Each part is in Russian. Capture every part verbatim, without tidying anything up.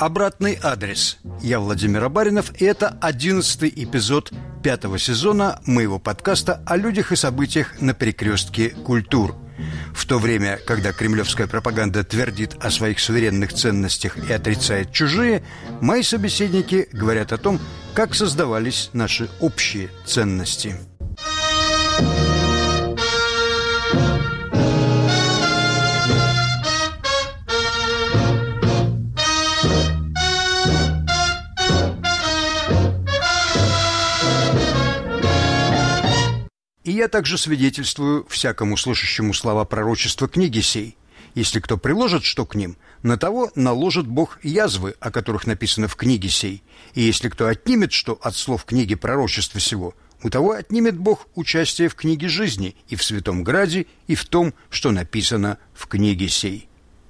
Обратный адрес. Я Владимир Абаринов, и это одиннадцатый эпизод пятого сезона моего подкаста о людях и событиях на перекрестке культур. В то время, когда кремлевская пропаганда твердит о своих суверенных ценностях и отрицает чужие, мои собеседники говорят о том, как создавались наши общие ценности. И я также свидетельствую всякому слышащему слова пророчества книги сей. Если кто приложит что к ним, на того наложит Бог язвы, о которых написано в книге сей. И если кто отнимет что от слов книги пророчества сего, у того отнимет Бог участие в книге жизни и в Святом Граде, и в том, что написано в книге сей.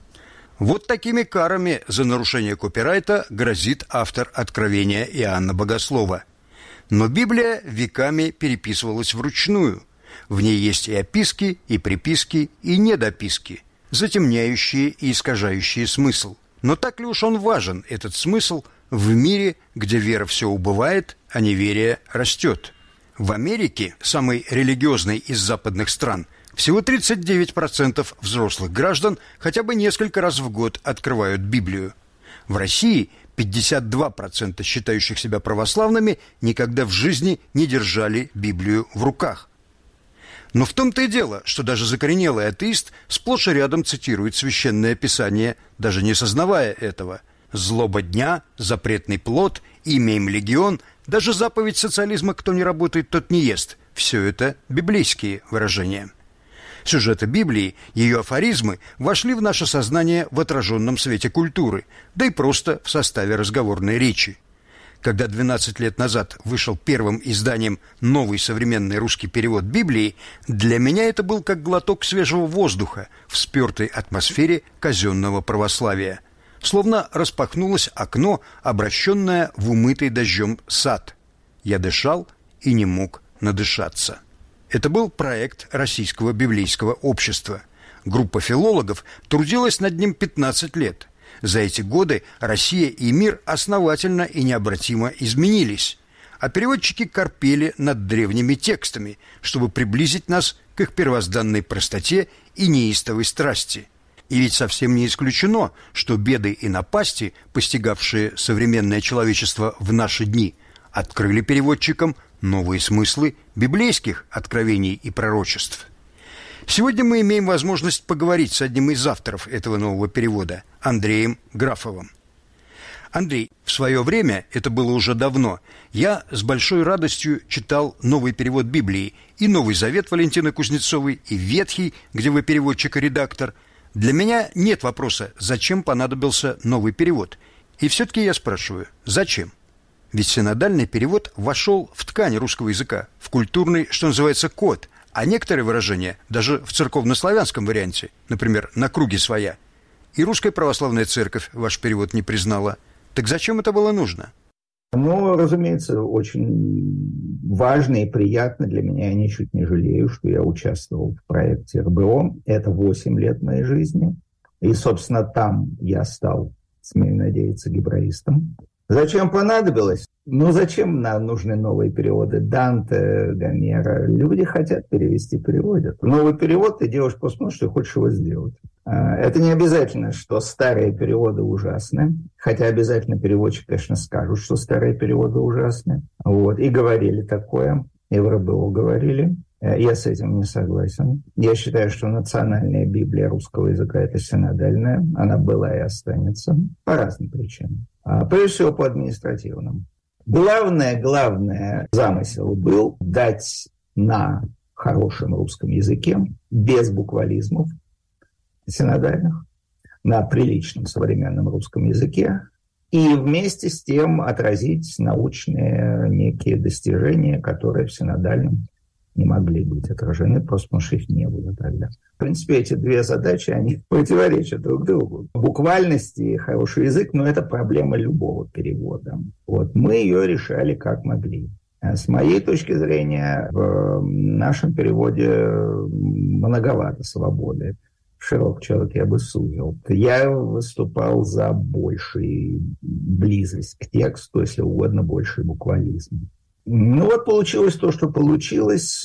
Вот такими карами за нарушение копирайта грозит автор Откровения Иоанна Богослова. Но Библия веками переписывалась вручную. В ней есть и описки, и приписки, и недописки, затемняющие и искажающие смысл. Но так ли уж он важен, этот смысл, в мире, где вера все убывает, а неверие растет? В Америке, самой религиозной из западных стран, всего тридцать девять процентов взрослых граждан хотя бы несколько раз в год открывают Библию. В России пятьдесят два процента считающих себя православными никогда в жизни не держали Библию в руках. Но в том-то и дело, что даже закоренелый атеист сплошь и рядом цитирует Священное Писание, даже не сознавая этого. «Злоба дня», «Запретный плод», «Имя им легион», даже заповедь социализма «Кто не работает, тот не ест» – все это библейские выражения. Сюжеты Библии, ее афоризмы вошли в наше сознание в отраженном свете культуры, да и просто в составе разговорной речи. Когда двенадцать лет назад вышел первым изданием новый современный русский перевод Библии, для меня это был как глоток свежего воздуха в спёртой атмосфере казенного православия. Словно распахнулось окно, обращенное в умытый дождем сад. Я дышал и не мог надышаться. Это был проект Российского библейского общества. Группа филологов трудилась над ним пятнадцать лет. За эти годы Россия и мир основательно и необратимо изменились. А переводчики корпели над древними текстами, чтобы приблизить нас к их первозданной простоте и неистовой страсти. И ведь совсем не исключено, что беды и напасти, постигавшие современное человечество в наши дни, открыли переводчикам новые смыслы библейских откровений и пророчеств. Сегодня мы имеем возможность поговорить с одним из авторов этого нового перевода, Андреем Графовым. Андрей, в свое время, это было уже давно, я с большой радостью читал новый перевод Библии, и Новый Завет Валентины Кузнецовой, и Ветхий, где вы переводчик и редактор. Для меня нет вопроса, зачем понадобился новый перевод. И все-таки я спрашиваю, зачем? Ведь синодальный перевод вошел в ткань русского языка, в культурный, что называется, код, а некоторые выражения даже в церковнославянском варианте, например, «на круге своя». И Русская Православная Церковь ваш перевод не признала. Так зачем это было нужно? Ну, разумеется, очень важно и приятно для меня. Я ничуть не жалею, что я участвовал в проекте эр бэ о. Это восемь лет моей жизни. И, собственно, там я стал, смею надеяться, гебраистом. Зачем понадобилось? Ну, зачем нам нужны новые переводы Данте, Гомера? Люди хотят перевести, переводят. Новый перевод ты делаешь просто потому, что ты хочешь его сделать. Это не обязательно, что старые переводы ужасны, хотя обязательно переводчик, конечно, скажут, что старые переводы ужасны. Вот. И говорили такое, и в эр бэ о говорили. Я с этим не согласен. Я считаю, что национальная Библия русского языка – это синодальная. Она была и останется по разным причинам. Прежде всего, по административным. Главное, главное замысел был дать на хорошем русском языке, без буквализмов синодальных, на приличном современном русском языке, и вместе с тем отразить научные некие достижения, которые в синодальном не могли быть отражены, просто потому что их не было тогда. В принципе, эти две задачи, они противоречат друг другу. Буквальность и хороший язык, но это проблема любого перевода. Вот. Мы ее решали как могли. С моей точки зрения, в нашем переводе многовато свободы. широкий человек, я бы сузил. Я выступал за большую близость к тексту, если угодно, больший буквализм. Ну вот получилось то, что получилось,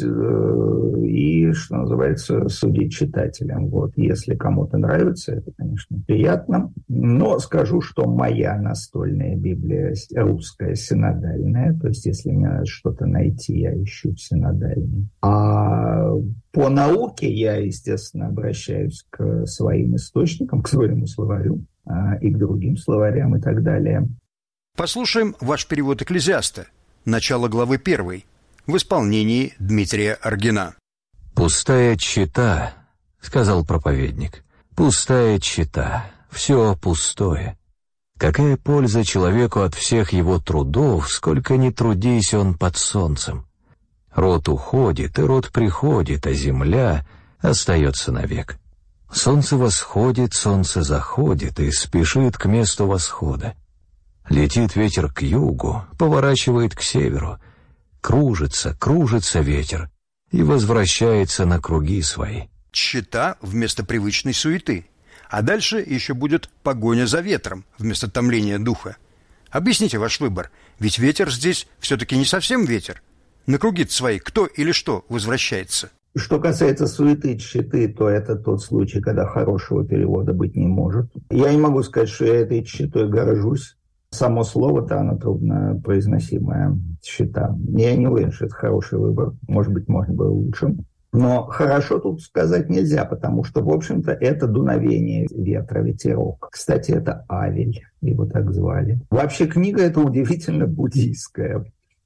и, что называется, судить читателям. Вот, если кому-то нравится, это, конечно, приятно. Но скажу, что моя настольная Библия русская, синодальная, то есть если мне надо что-то найти, я ищу синодальный. А по науке я, естественно, обращаюсь к своим источникам, к своему словарю и к другим словарям и так далее. Послушаем ваш перевод «Экклезиаста». Начало главы первой, в исполнении Дмитрия Аргина. «Пустая чета, — сказал проповедник, — пустая чета, все пустое. Какая польза человеку от всех его трудов, сколько ни трудись он под солнцем? Род уходит, и род приходит, а земля остается навек. Солнце восходит, солнце заходит и спешит к месту восхода. Летит ветер к югу, поворачивает к северу. Кружится, кружится ветер и возвращается на круги свои». Чета вместо привычной суеты. А дальше еще будет погоня за ветром вместо томления духа. Объясните ваш выбор, ведь ветер здесь все-таки не совсем ветер. На круги-то свои кто или что возвращается? Что касается суеты, тщеты, то это тот случай, когда хорошего перевода быть не может. Я не могу сказать, что я этой тщетой горжусь. Само слово-то, оно труднопроизносимое, тщета. Я не уверен, что это хороший выбор. Может быть, можно было лучше. Но хорошо тут сказать нельзя, потому что, в общем-то, это дуновение ветра, ветерок. Кстати, это Авель, его так звали. Вообще, книга эта удивительно буддийская.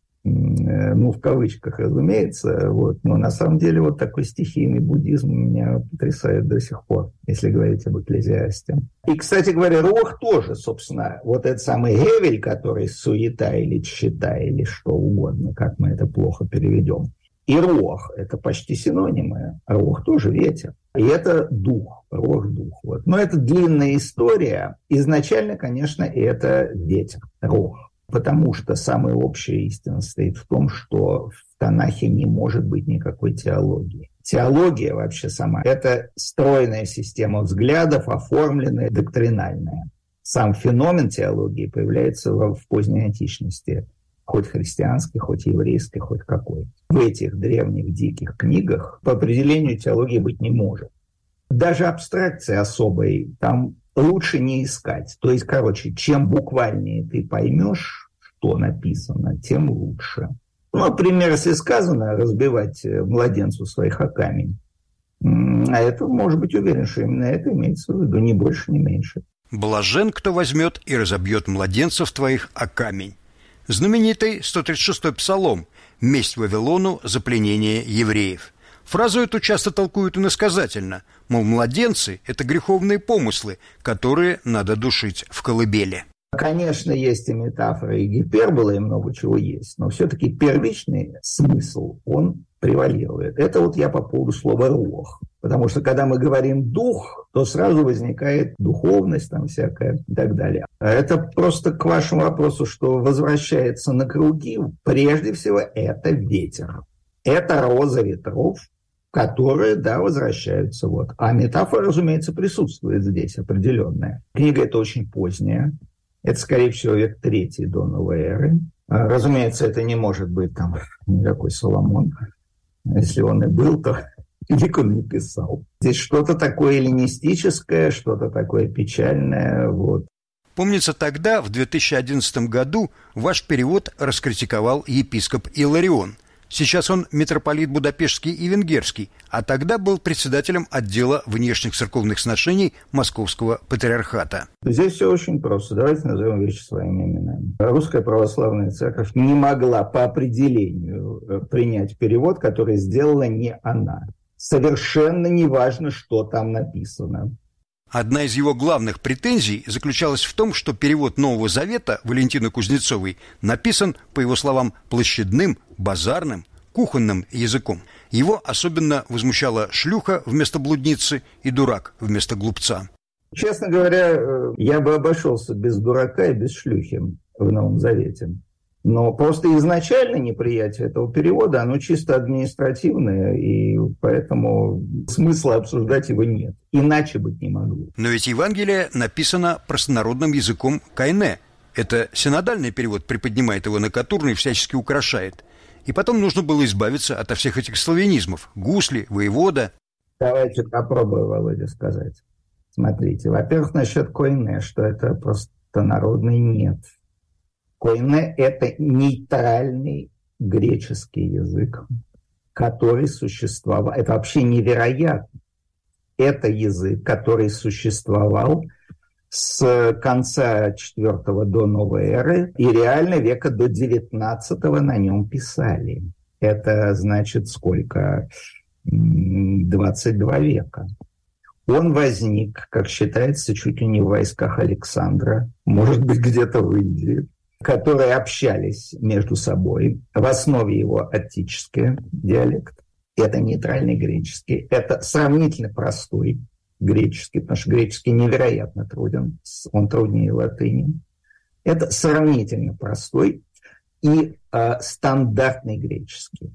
Ну, в кавычках, разумеется. Вот. Но на самом деле вот такой стихийный буддизм меня потрясает до сих пор, если говорить об Экклезиасте. И, кстати говоря, Руах тоже, собственно, вот этот самый Гевель, который суета или тщета, или что угодно, как мы это плохо переведем. И Руах – это почти синонимы. Руах тоже ветер. И это дух, Руах – дух. Вот. Но это длинная история. Изначально, конечно, это ветер, Руах. Потому что самая общая истина стоит в том, что в Танахе не может быть никакой теологии. Теология вообще сама – это стройная система взглядов, оформленная, доктринальная. Сам феномен теологии появляется в поздней античности, хоть христианской, хоть еврейской, хоть какой. В этих древних диких книгах по определению теологии быть не может. Даже абстракции особой там лучше не искать. То есть, короче, чем буквальнее ты поймешь, что написано, тем лучше. Ну, например, если сказано разбивать младенцу своих о камень, а это, может быть, уверен, что именно это имеется в виду, ни больше, ни меньше. «Блажен, кто возьмет и разобьет младенцев твоих о камень». Знаменитый сто тридцать шестой псалом «Месть Вавилону за пленение евреев». Фразу эту часто толкуют иносказательно, мол, младенцы – это греховные помыслы, которые надо душить в колыбели. Конечно, есть и метафоры, и гиперболы, и много чего есть, но все-таки первичный смысл, он превалирует. Это вот я по поводу слова «руах». Потому что, когда мы говорим «дух», то сразу возникает духовность там всякая и так далее. А это просто к вашему вопросу, что возвращается на круги, прежде всего, это ветер. Это роза ветров, которые, да, возвращаются. Вот. А метафора, разумеется, присутствует здесь определенная. Книга эта очень поздняя. Это, скорее всего, век третий до новой эры. Разумеется, это не может быть там никакой Соломон. Если он и был, то велик он не писал. Здесь что-то такое эллинистическое, что-то такое печальное. Вот. Помнится, тогда, в две тысячи одиннадцатом году, ваш перевод раскритиковал епископ Иларион. Сейчас он митрополит Будапештский и Венгерский, а тогда был председателем отдела внешних церковных сношений Московского патриархата. Здесь все очень просто. Давайте назовем вещи своими именами. Русская православная церковь не могла по определению принять перевод, который сделала не она. Совершенно не важно, что там написано. Одна из его главных претензий заключалась в том, что перевод Нового Завета Валентины Кузнецовой написан, по его словам, площадным, базарным, кухонным языком. Его особенно возмущала шлюха вместо блудницы и дурак вместо глупца. Честно говоря, я бы обошелся без дурака и без шлюхи в Новом Завете. Но просто изначально неприятие этого перевода, оно чисто административное, и поэтому смысла обсуждать его нет. Иначе быть не могло. Но ведь Евангелие написано простонародным языком кайне. Это синодальный перевод приподнимает его на катурну и всячески украшает. И потом нужно было избавиться от всех этих славянизмов. Гусли, воевода. Давайте попробую, Володя, сказать. Смотрите, во-первых, насчет койне, что это простонародный, нет. Койне – это нейтральный греческий язык, который существовал. Это вообще невероятно. Это язык, который существовал с конца четвёртого до новой эры, и реально века до девятнадцатого на нем писали. Это значит сколько? двадцать два века. Он возник, как считается, чуть ли не в войсках Александра, может быть, где-то в Индии, которые общались между собой. В основе его аттический диалект. Это нейтральный греческий. Это сравнительно простой греческий, потому что греческий невероятно труден. Он труднее латыни. Это сравнительно простой и э, стандартный греческий.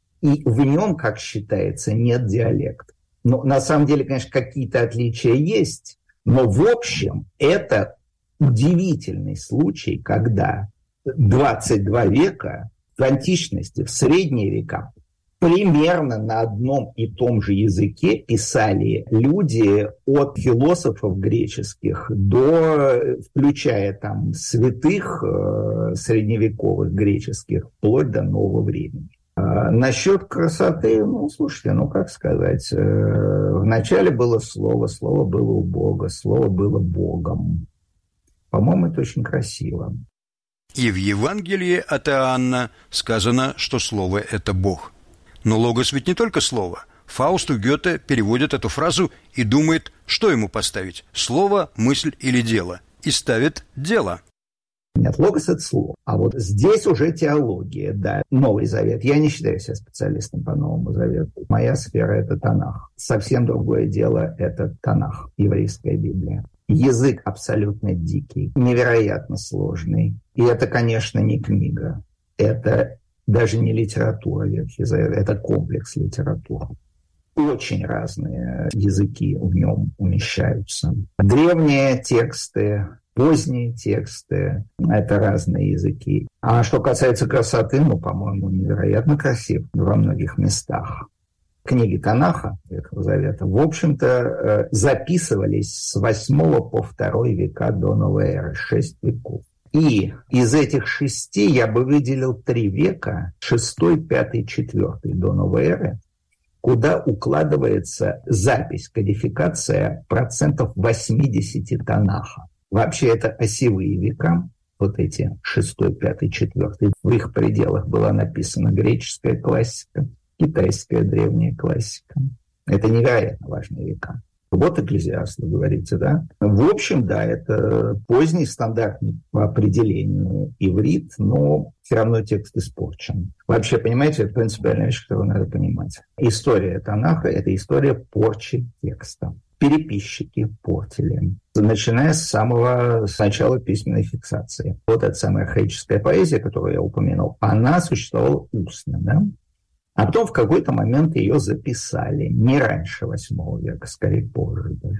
И в нем, как считается, нет диалекта. Но на самом деле, конечно, какие-то отличия есть. Но в общем это удивительный случай, когда двадцать два века в античности, в средние века, примерно на одном и том же языке писали люди от философов греческих до, включая там святых э, средневековых греческих, вплоть до нового времени. А насчет красоты, ну, слушайте, ну, как сказать, э, вначале было слово, слово было у Бога, слово было Богом. По-моему, это очень красиво. И в Евангелии от Иоанна сказано, что слово – это Бог. Но логос ведь не только слово. Фауст у Гёте переводит эту фразу и думает, что ему поставить – слово, мысль или дело. И ставит дело. Нет, логос – это слово. А вот здесь уже теология, да, Новый Завет. Я не считаю себя специалистом по Новому Завету. Моя сфера – это Танах. Совсем другое дело – это Танах, еврейская Библия. Язык абсолютно дикий, невероятно сложный. И это, конечно, не книга. Это даже не литература Ветхий Завет, это комплекс литературы. Очень разные языки в нем умещаются. Древние тексты, поздние тексты – это разные языки. А что касается красоты, ну, по-моему, невероятно красив во многих местах. Книги Танаха Ветхого Завета, в общем-то, записывались с восьмого по второй века до новой эры, шесть веков. И из этих шести я бы выделил три века, шестой, пятый, четвертый до новой эры, куда укладывается запись, кодификация процентов восемьдесят Танаха. Вообще это осевые века, вот эти шестой, пятый, четвертый. В их пределах была написана греческая классика, китайская древняя классика. Это невероятно важные века. Вот Экклезиаст, вы говорите, да? В общем, да, это поздний стандартный по определению иврит, но все равно текст испорчен. Вообще, понимаете, это принципиальная вещь, которую надо понимать. История Танаха – это история порчи текста. Переписчики портили, начиная с самого с начала письменной фиксации. Вот эта самая архаическая поэзия, которую я упомянул, она существовала устно, да? А потом в какой-то момент ее записали, не раньше восьмого века, скорее позже даже.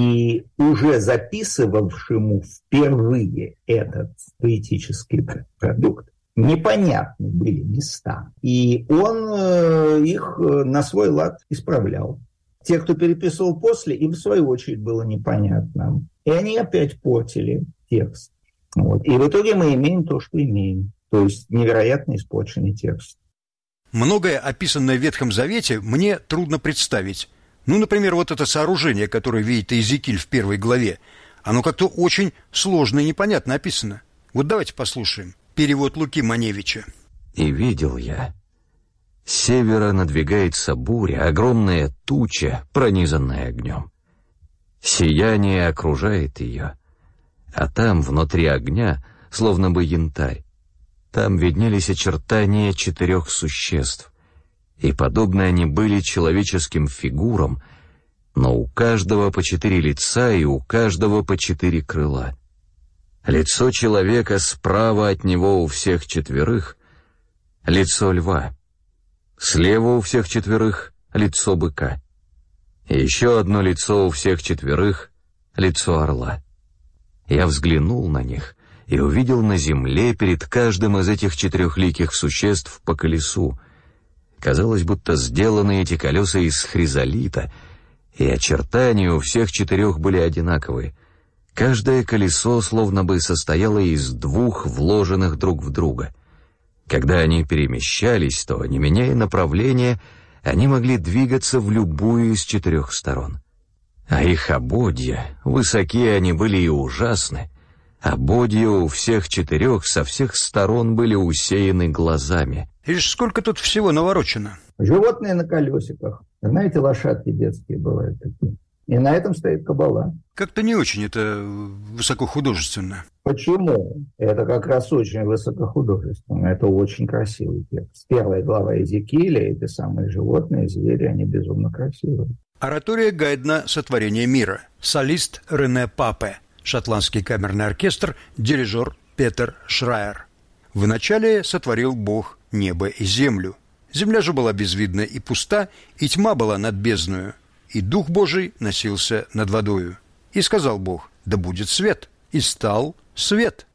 И уже записывавшему впервые этот поэтический продукт непонятны были места. И он их на свой лад исправлял. Те, кто переписывал после, им в свою очередь было непонятно. И они опять портили текст. Вот. И в итоге мы имеем то, что имеем. То есть невероятно испорченный текст. Многое, описанное в Ветхом Завете, мне трудно представить. Ну, например, вот это сооружение, которое видит Иезекииль в первой главе. Оно как-то очень сложно и непонятно описано. Вот давайте послушаем. Перевод Луки Маневича. «И видел я. С севера надвигается буря, огромная туча, пронизанная огнем. Сияние окружает ее, а там, внутри огня, словно бы янтарь, там виднелись очертания четырех существ, и подобны они были человеческим фигурам, но у каждого по четыре лица и у каждого по четыре крыла. Лицо человека справа от него у всех четверых — лицо льва. Слева у всех четверых — лицо быка. И еще одно лицо у всех четверых — лицо орла. Я взглянул на них и увидел на земле перед каждым из этих четырехликих существ по колесу. Казалось, будто сделаны эти колеса из хризолита, и очертания у всех четырех были одинаковые. Каждое колесо словно бы состояло из двух вложенных друг в друга. Когда они перемещались, то, не меняя направления, они могли двигаться в любую из четырех сторон. А их ободья, высокие они были и ужасны, ободья у всех четырех со всех сторон были усеяны глазами. И сколько тут всего наворочено? Животные на колесиках. Знаете, лошадки детские бывают такие. И на этом стоит кабала. Как-то не очень это высокохудожественно. Почему? Это как раз очень высокохудожественно. Это очень красивый текст. Первая глава Иезекииля, эти самые животные, звери, они безумно красивые. Оратория Гайдна «Сотворение мира». Солист Рене Папе. Шотландский камерный оркестр. Дирижер Петер Шрайер. Вначале сотворил Бог небо и землю. Земля же была безвидна и пуста, и тьма была над бездною. И Дух Божий носился над водою. И сказал Бог: да будет свет. И стал свет.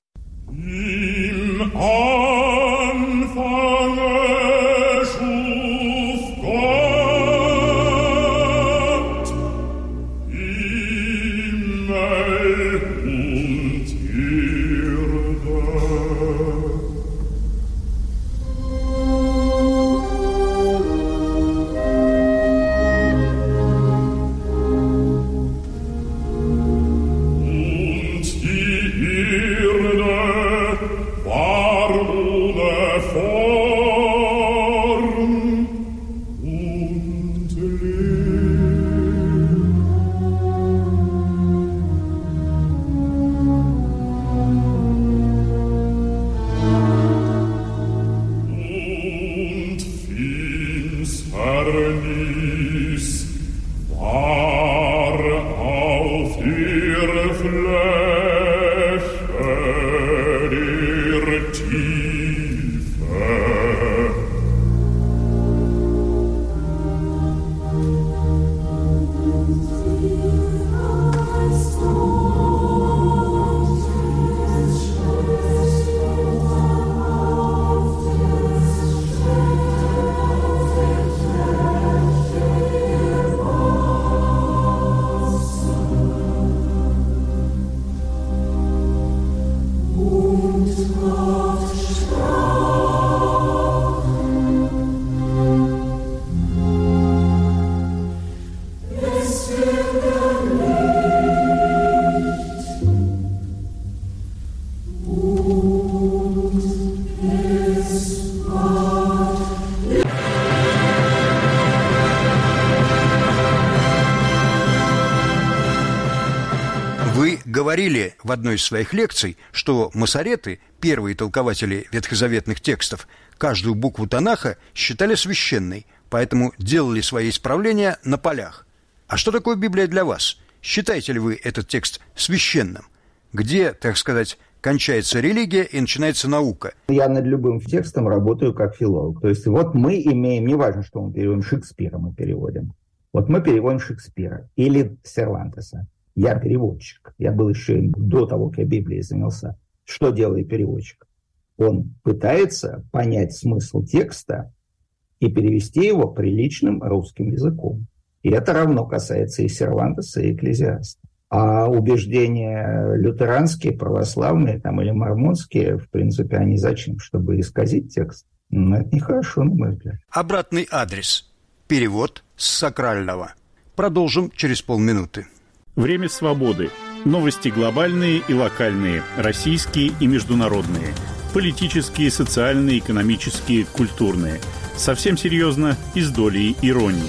Говорили в одной из своих лекций, что масореты, первые толкователи ветхозаветных текстов, каждую букву Танаха считали священной, поэтому делали свои исправления на полях. А что такое Библия для вас? Считаете ли вы этот текст священным? Где, так сказать, кончается религия и начинается наука? Я над любым текстом работаю как филолог. То есть вот мы имеем, не важно, что мы переводим, Шекспира мы переводим. Вот мы переводим Шекспира или Сервантеса. Я переводчик. Я был еще до того, как я Библией занялся. Что делает переводчик? Он пытается понять смысл текста и перевести его приличным русским языком. И это равно касается и Сервантеса, и Экклезиаста. А убеждения лютеранские, православные там, или мормонские, в принципе, они зачем? Чтобы исказить текст. Но это нехорошо, на мой взгляд. Обратный адрес. Перевод с сакрального. Продолжим через полминуты. Время свободы. Новости глобальные и локальные, российские и международные, политические, социальные, экономические, культурные. Совсем серьезно и с долей иронии.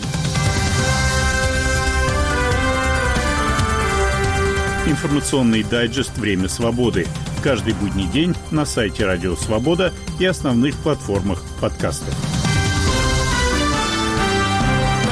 Информационный дайджест «Время свободы». Каждый будний день на сайте Радио Свобода и основных платформах подкастов.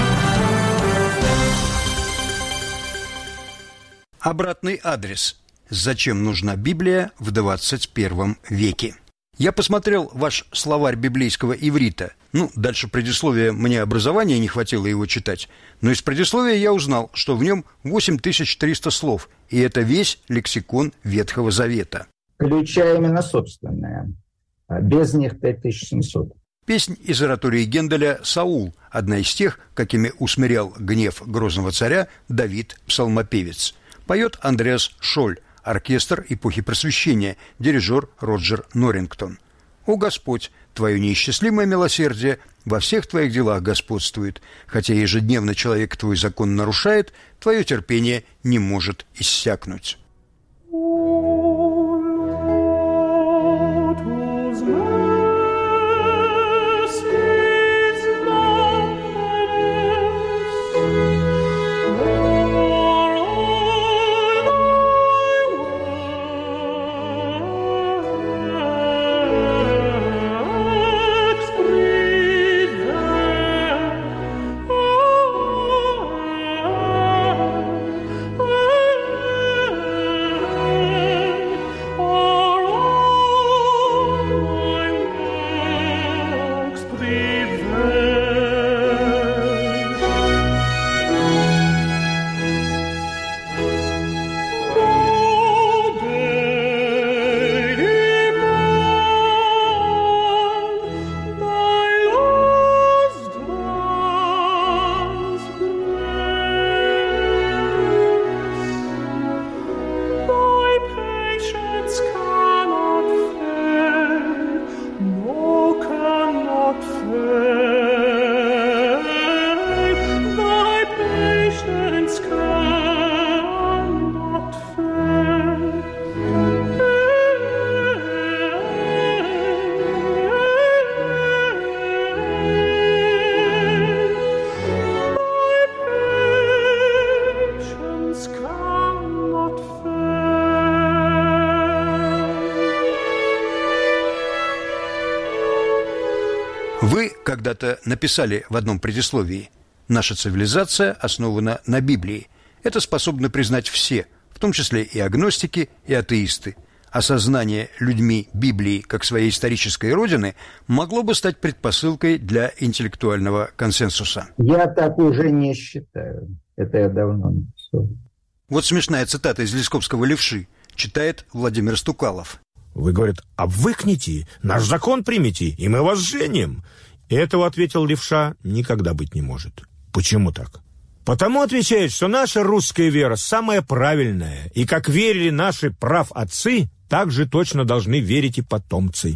Обратный адрес. Зачем нужна Библия в двадцать первом веке? Я посмотрел ваш словарь библейского иврита. Ну, дальше предисловия мне образования не хватило его читать. Но из предисловия я узнал, что в нем восемь тысяч триста слов. И это весь лексикон Ветхого Завета. Включая именно собственное. Без них пять тысяч семьсот. Песнь из оратории Генделя «Саул» – одна из тех, какими усмирял гнев грозного царя Давид, псалмопевец. Поет Андреас Шоль, оркестр эпохи Просвещения, дирижер Роджер Норрингтон. «О Господь, Твое неисчислимое милосердие во всех Твоих делах господствует, хотя ежедневно человек Твой закон нарушает, Твое терпение не может иссякнуть». Вы когда-то написали в одном предисловии: «Наша цивилизация основана на Библии. Это способны признать все, в том числе и агностики, и атеисты. Осознание людьми Библии как своей исторической родины могло бы стать предпосылкой для интеллектуального консенсуса». Я так уже не считаю. Это я давно написал. Вот смешная цитата из Лисковского «Левши», читает Владимир Стукалов. Вы, говорит, обвыкните, наш закон примите, и мы вас женим. Этого, ответил Левша, никогда быть не может. Почему так? Потому, отвечает, что наша русская вера самая правильная, и как верили наши прав-отцы, так же точно должны верить и потомцы.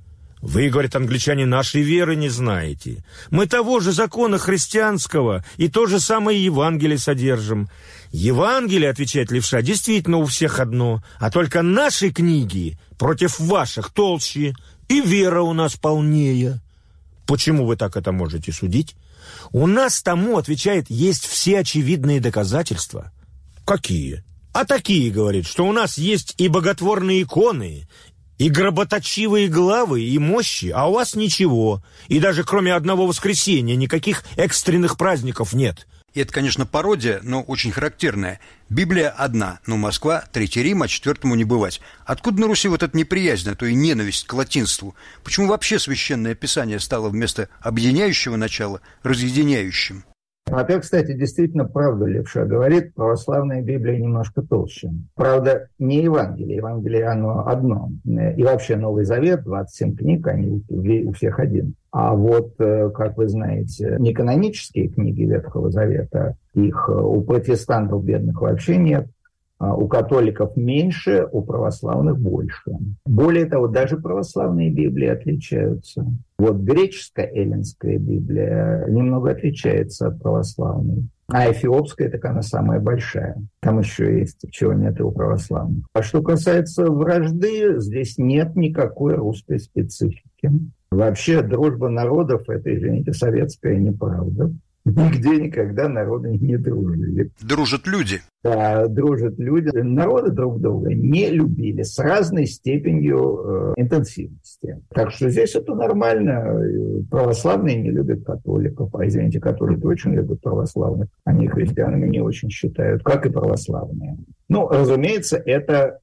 Вы, говорит, англичане, нашей веры не знаете. Мы того же закона христианского и то же самое Евангелие содержим. Евангелие, отвечает Левша, действительно у всех одно, а только наши книги против ваших толще, и вера у нас полнее. Почему вы так это можете судить? У нас тому, отвечает, есть все очевидные доказательства. Какие? А такие, говорит, что у нас есть и боготворные иконы, и гроботочивые главы, и мощи, а у вас ничего. И даже кроме одного воскресенья никаких экстренных праздников нет. И это, конечно, пародия, но очень характерная. Библия одна, но Москва, Третий Рим, а четвертому не бывать. Откуда на Руси вот эта неприязнь, а то и ненависть к латинству? Почему вообще Священное Писание стало вместо объединяющего начала разъединяющим? Во-первых, кстати, действительно правду Левша говорит, православная Библия немножко толще. Правда, не Евангелие, Евангелие оно одно. И вообще Новый Завет, двадцать семь книг, они у всех один. А вот, как вы знаете, неканонические книги Ветхого Завета, их у протестантов бедных вообще нет. У католиков меньше, у православных больше. Более того, даже православные Библии отличаются. Вот греческая эллинская Библия немного отличается от православной. А эфиопская, так она самая большая. Там еще есть, чего нет и у православных. А что касается вражды, здесь нет никакой русской специфики. Вообще дружба народов – это, извините, советская неправда. Нигде никогда народы не дружили. Дружат люди. Да, дружат люди. Народы друг друга не любили с разной степенью э, интенсивности. Так что здесь это нормально. Православные не любят католиков. А, извините, католики очень любят православных. Они христианами не очень считают, как и православные. Ну, разумеется, это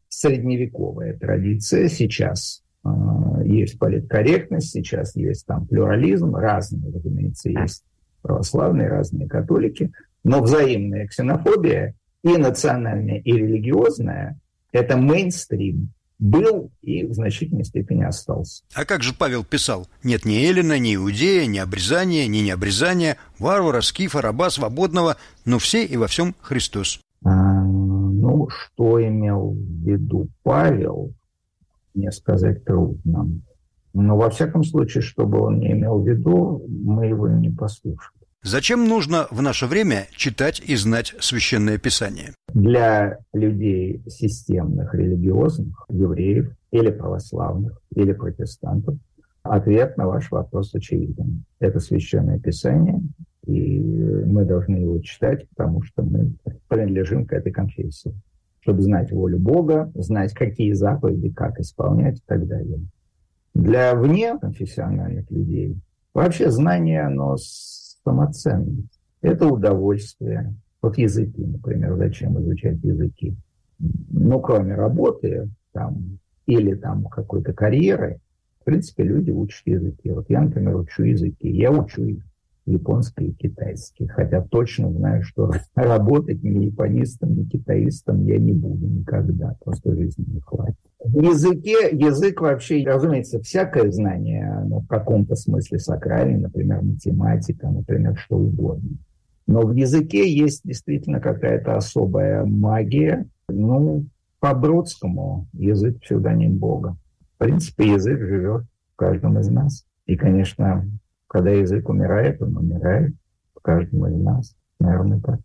средневековая традиция. Сейчас э, есть политкорректность, сейчас есть там плюрализм, разные, разумеется, есть православные, разные католики, но взаимная ксенофобия и национальная, и религиозная – это мейнстрим. Был и в значительной степени остался. А как же Павел писал? Нет ни эллина, ни иудея, ни обрезания, ни необрезания, варвара, скифа, раба, свободного, но все и во всем Христос. А, ну, что имел в виду Павел, мне сказать трудно. Но, во всяком случае, что бы он не имел в виду, мы его не послушали. Зачем нужно в наше время читать и знать Священное Писание? Для людей системных, религиозных, евреев или православных, или протестантов, ответ на ваш вопрос очевиден. Это Священное Писание, и мы должны его читать, потому что мы принадлежим к этой конфессии, чтобы знать волю Бога, знать, какие заповеди, как исполнять и так далее. Для внеконфессиональных людей вообще знание, оно самоценность. Это удовольствие. Вот языки, например, зачем изучать языки? Ну, кроме работы там, или там какой-то карьеры, в принципе, люди учат языки. Вот я, например, учу языки. Я учу японский и китайский. Хотя точно знаю, что работать ни японистом, ни китаистом я не буду никогда. Просто жизни не хватит. В языке, язык вообще, разумеется, всякое знание, оно в каком-то смысле сакральное, например, математика, например, что угодно. Но в языке есть действительно какая-то особая магия. Ну, по-бродскому язык псевдоним Бога. В принципе, язык живет в каждом из нас. И, конечно, когда язык умирает, он умирает в каждом из нас. Наверное, так.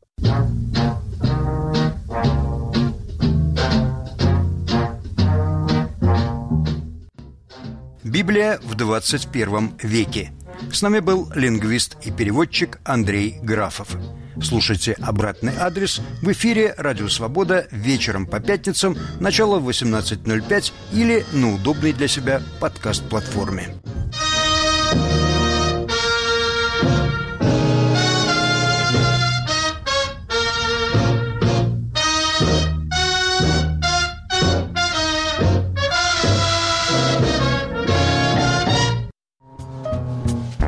Библия в двадцать первом веке. С нами был лингвист и переводчик Андрей Графов. Слушайте «Обратный адрес» в эфире «Радио Свобода» вечером по пятницам, начало в восемнадцать ноль пять или на удобной для себя подкаст-платформе.